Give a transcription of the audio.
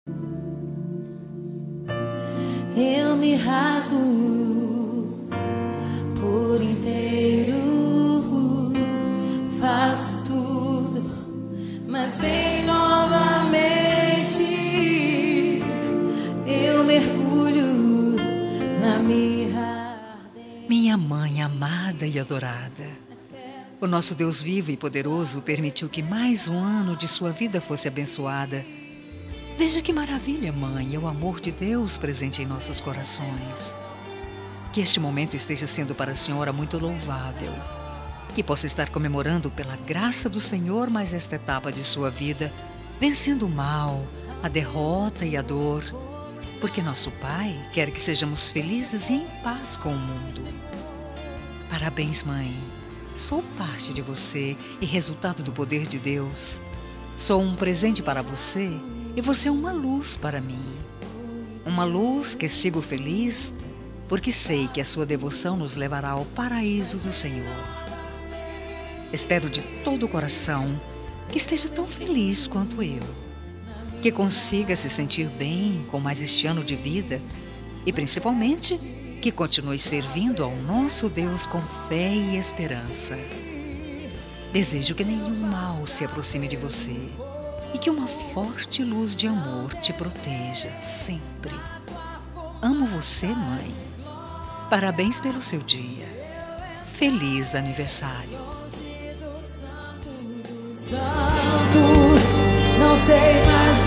Eu me rasgo por inteiro, faço tudo, mas vem novamente. Eu mergulho na mirra. Minha mãe amada e adorada, o nosso Deus vivo e poderoso permitiu que mais um ano de sua vida fosse abençoada. Veja que maravilha, mãe, é o amor de Deus presente em nossos corações. Que este momento esteja sendo para a senhora muito louvável. Que possa estar comemorando pela graça do Senhor mais esta etapa de sua vida, vencendo o mal, a derrota e a dor. Porque nosso Pai quer que sejamos felizes e em paz com o mundo. Parabéns, mãe. Sou parte de você e resultado do poder de Deus. Sou um presente para você e você é uma luz para mim. Uma luz que sigo feliz, porque sei que a sua devoção nos levará ao paraíso do Senhor. Espero de todo o coração que esteja tão feliz quanto eu. Que consiga se sentir bem com mais este ano de vida e, principalmente, que continue servindo ao nosso Deus com fé e esperança. Desejo que nenhum mal se aproxime de você e que uma forte luz de amor te proteja sempre. Amo você, mãe. Parabéns pelo seu dia. Feliz aniversário. Santos, não sei mais